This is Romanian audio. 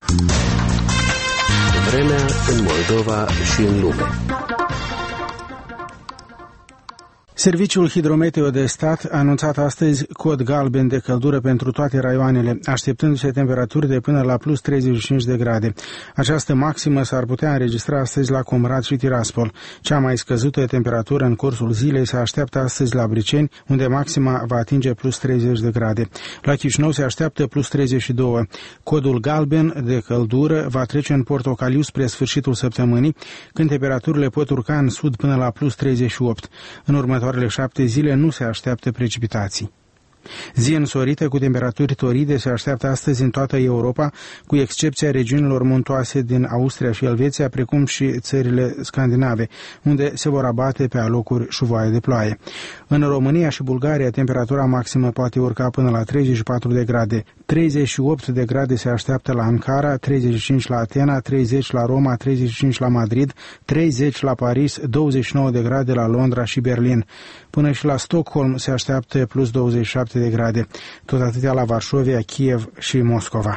Vremea în Moldova și în lume. Serviciul Hidrometeo de Stat a anunțat astăzi cod galben de căldură pentru toate raioanele, așteptându-se temperaturi de până la plus 35 de grade. Această maximă s-ar putea înregistra astăzi la Comrat și Tiraspol. Cea mai scăzută temperatură în cursul zilei se așteaptă astăzi la Briceni, unde maxima va atinge plus 30 de grade. La Chișinău se așteaptă plus 32. Codul galben de căldură va trece în portocaliu spre sfârșitul săptămânii, când temperaturile pot urca în sud până la plus 38. În următoarele 7 zile nu se așteaptă precipitații. Zi însorită cu temperaturi toride se așteaptă astăzi în toată Europa, cu excepția regiunilor muntoase din Austria și Elveția, precum și țările scandinave, unde se vor abate pe alocuri șuvoaie de ploaie. În România și Bulgaria, temperatura maximă poate urca până la 34 de grade. 38 de grade se așteaptă la Ankara, 35 la Atena, 30 la Roma, 35 la Madrid, 30 la Paris, 29 de grade la Londra și Berlin. Până și la Stockholm se așteaptă plus 27 de grade, tot atâtea la Varșovia, Kiev și Moscova.